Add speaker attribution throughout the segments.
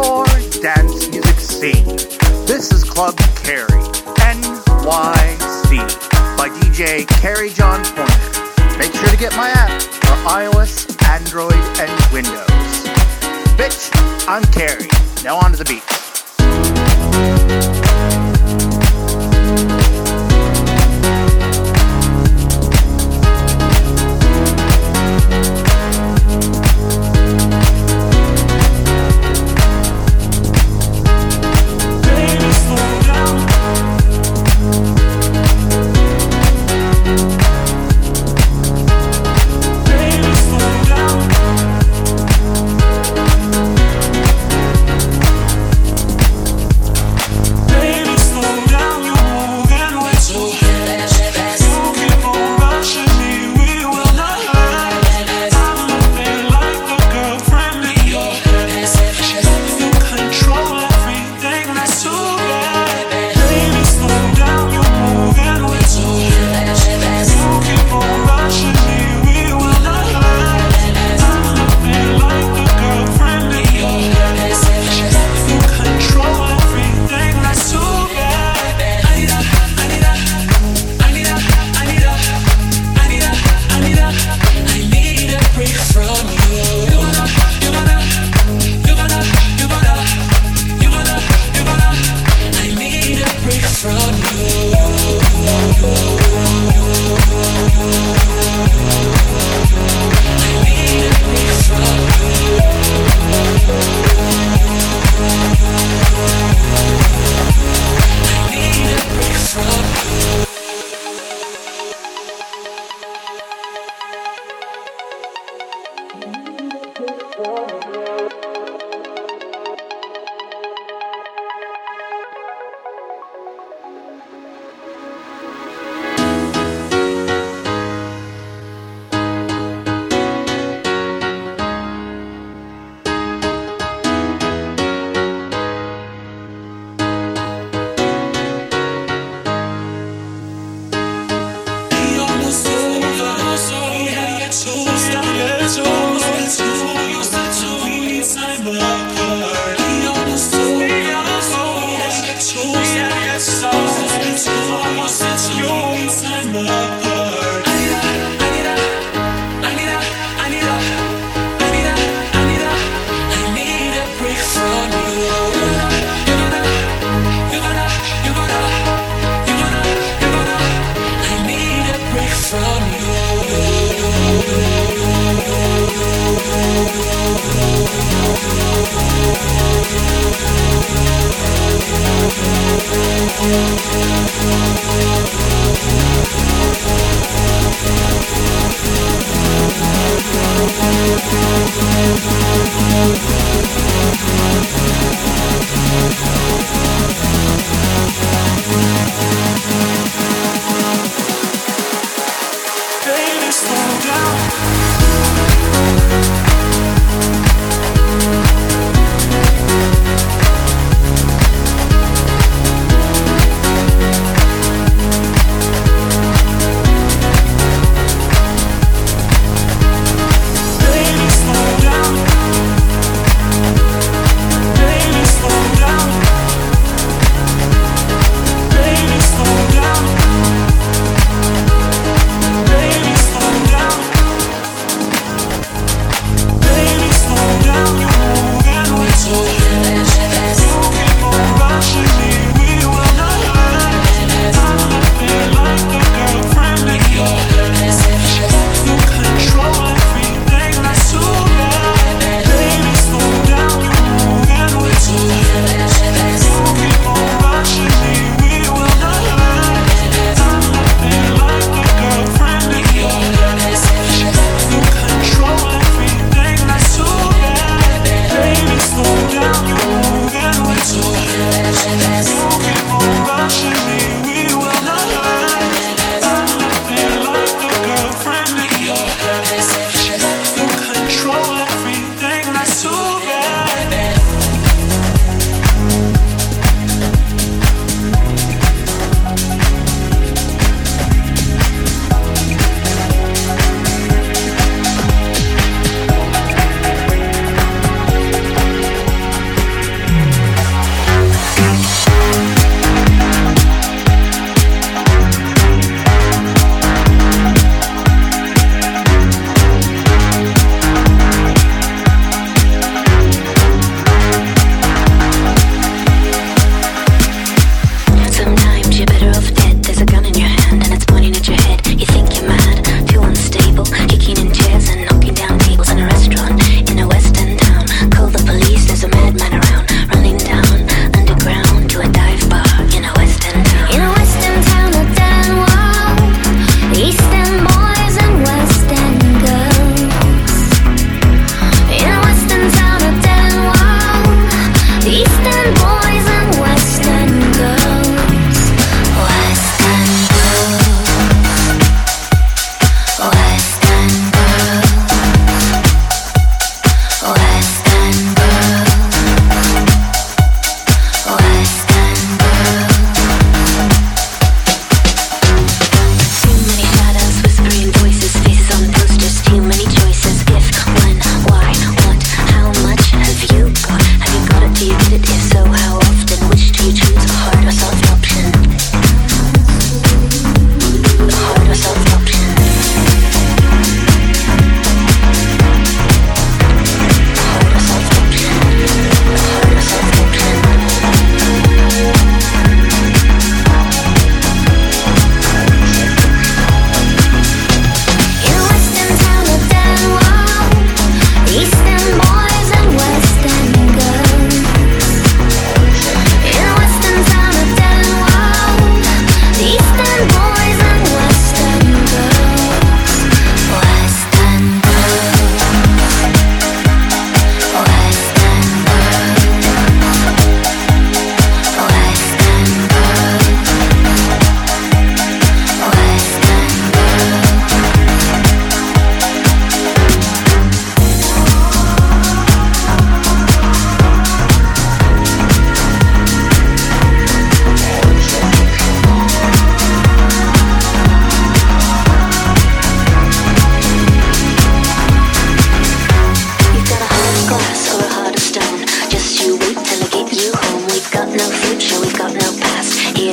Speaker 1: your dance music scene. This is Club Carry, NYC, by DJ Carry John Pointer. Make sure to get my app for iOS, Android, and Windows. Bitch, I'm Carry. Now on to the beat.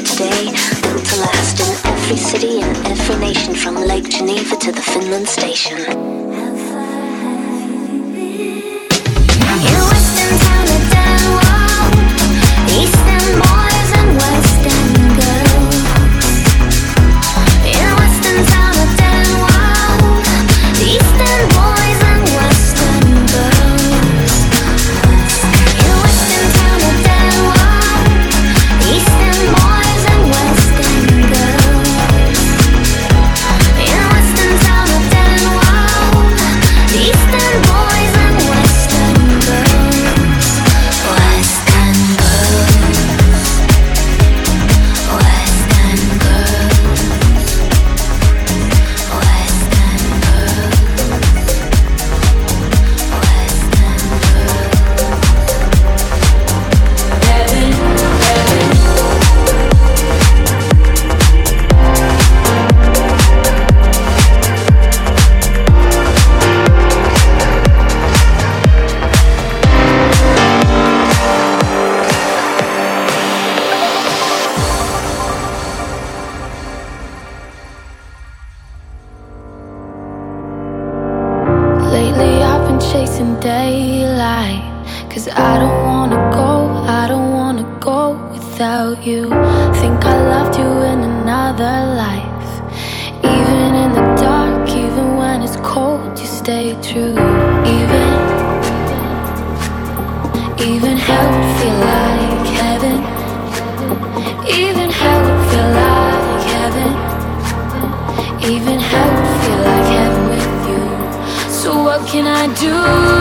Speaker 2: here today, built to last in every city and every nation, from Lake Geneva to the Finland station. In Western town and Danwell, Eastern boys and Western girls. In Western town and Danwell, Eastern boys and Western girls. In Western town and Danwell, Eastern boys and Western girls. In Western town and Danwell, Eastern boys and Western girls. Western girls. Western girls. Western Lately I've been chasing daylight, 'cause I don't wanna go without you. Think I loved you in another life. Even in the dark, even when it's cold, you stay true. Even hell would feel like heaven. Even hell would feel like heaven. Even hell would feel like heaven with you. So what can I do?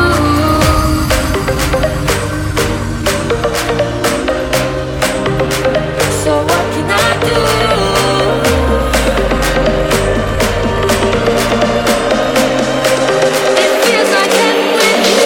Speaker 2: So what can I do? It feels like heaven with you.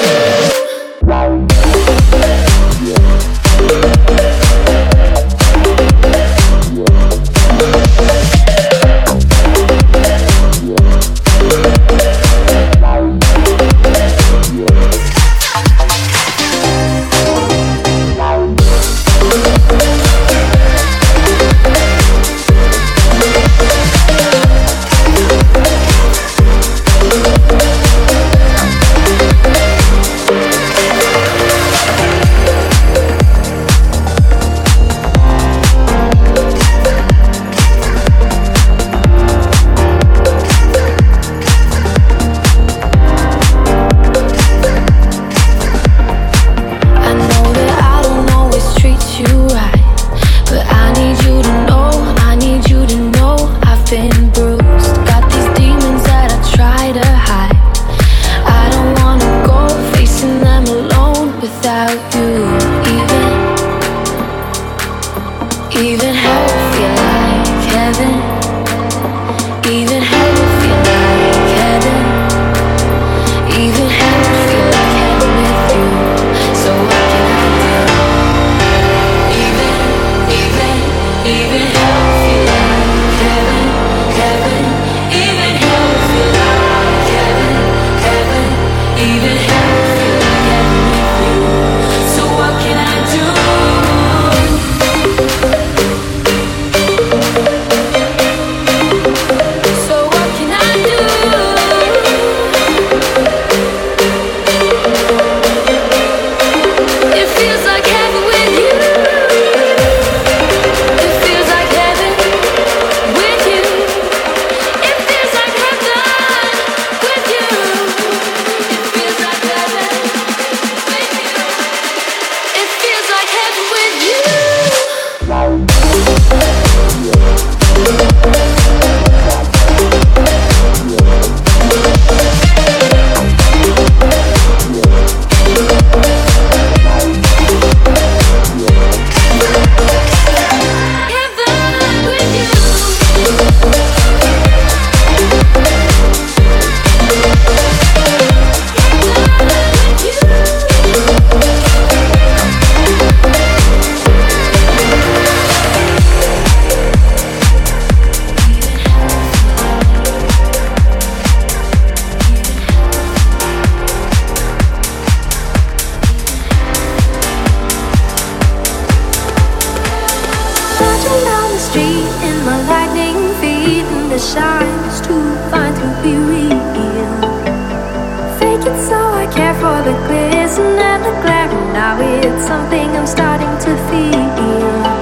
Speaker 2: that shines too fine to be real. Fake it so I care for the glisten and the glare, and now it's something I'm starting to feel.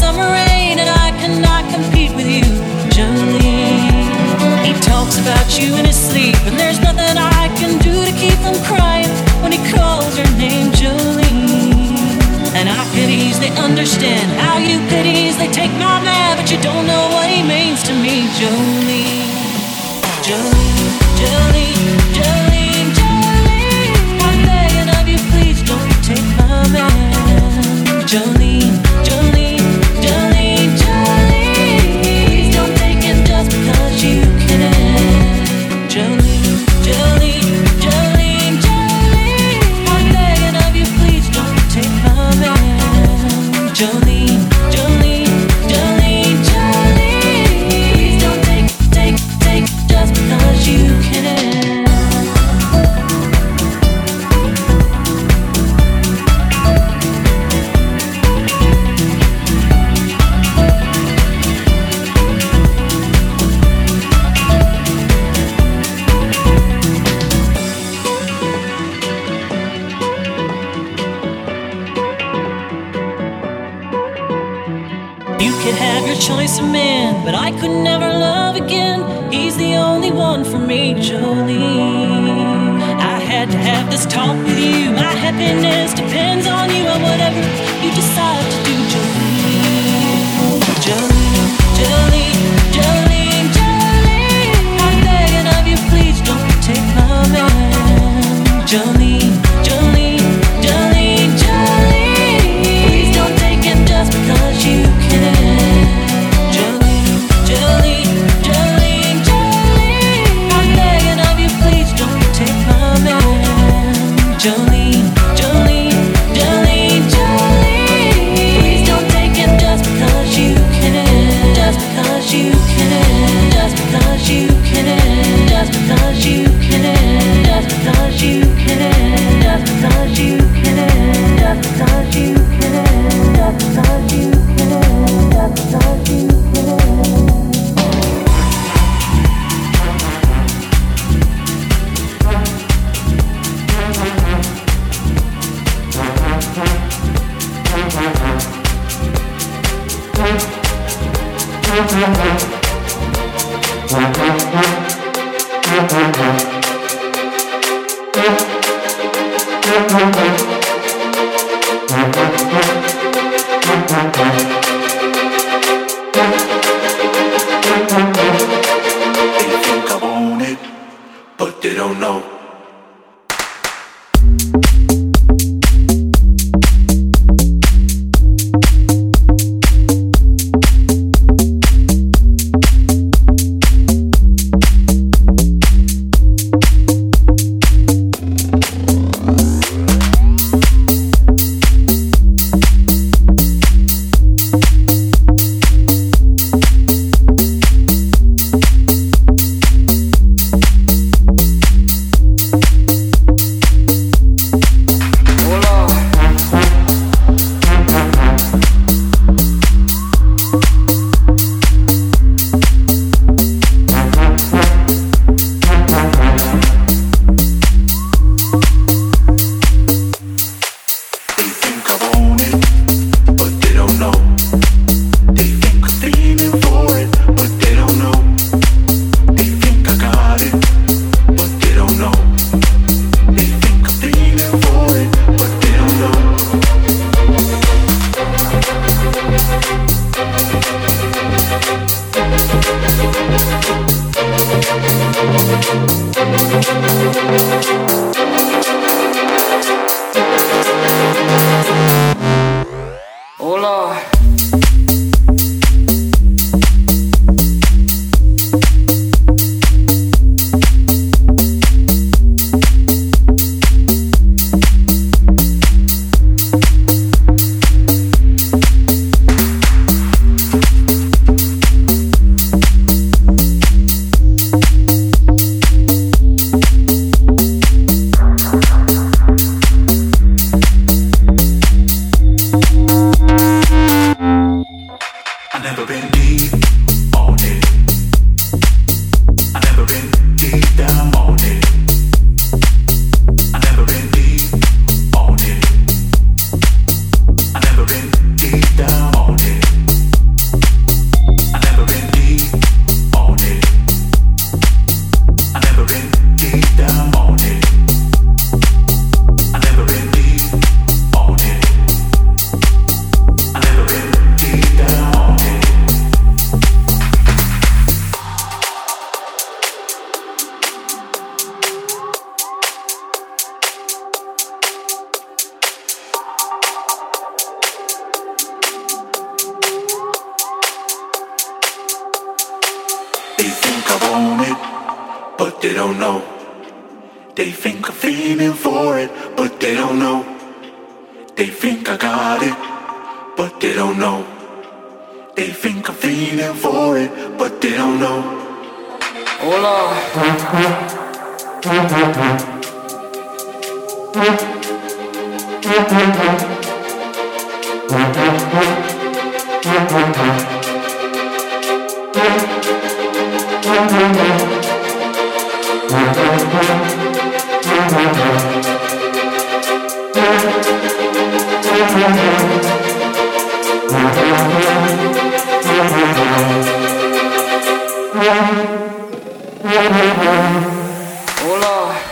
Speaker 3: summer rain, and I cannot compete with you, Jolene. He talks about you in his sleep, and there's nothing I can do to keep from crying when he calls your name, Jolene. And I could easily understand how you could easily take my man, but you don't know what he means to me, Jolene. Jolene, Jolene, Jolene, Jolene, I'm begging of you, please don't take my man. Jolene, Jolene, Jolene, Jolene, please don't take him just because you can. Jolene, Jolene, Jolene, Jolene, I'm begging of you, please don't take my man. Jolene, Jolene, Jolene, Jolene, please don't take just because you can. You could have your choice of man, but I could never love again. He's the only one for me, Jolene. I had to have this talk with you. My happiness depends on you and whatever you decide to do, Jolene. Jolene, Jolene, Jolene, Jolene, I'm begging of you, please don't take my man. Jolene, Jolene, Jolene, Jolene, please don't take him just because you can. Jolene, Jolene, Jolene, Jolene, I'm begging of you, please don't take my man. Jolene, Jolene, Jolene, Jolene, please don't take him just because you can. Just because you can. Just because you can. Just because you can. Just because you can. Just because you can. Just because you can. Just because you can. Just because you can.
Speaker 4: They think I want it, but they don't know. Deep down on it. own it, but they don't know. They think I'm feeling for it, but they don't know. They think I got it, but they don't know. They think I'm feeling for it, but they don't know.
Speaker 5: Hola. Hola.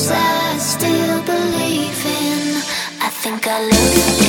Speaker 2: I still believe in. I think I love it.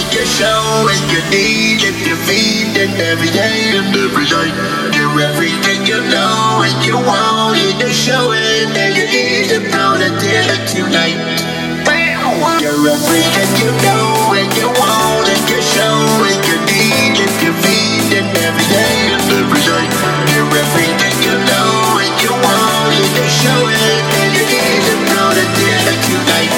Speaker 6: and you show and you need if you feed it every day and every night. You're everything you know and you want and you show it and you need to know that dinner tonight. You're everything you know and you want and you show and you need if you feed it every day and every night. You're everything you know and you want and you show it and you need to know that dinner tonight.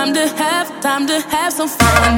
Speaker 7: time to have some fun.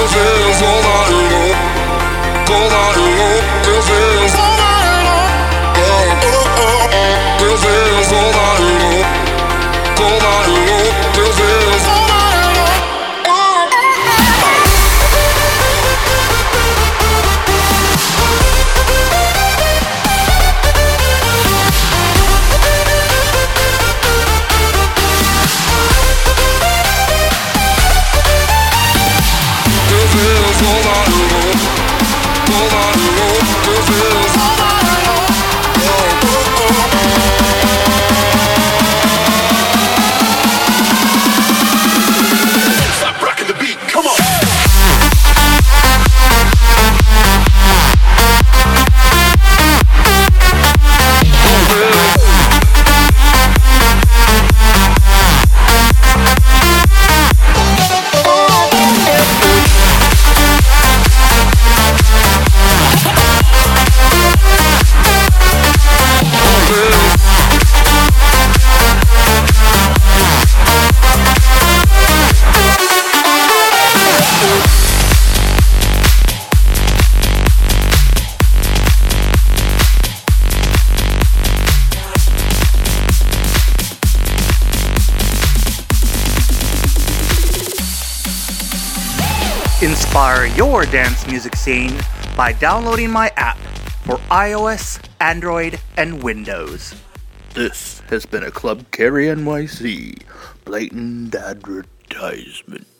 Speaker 1: Inspire your dance music scene by downloading my app for iOS, Android, and Windows. This has been a Club Carry NYC blatant advertisement.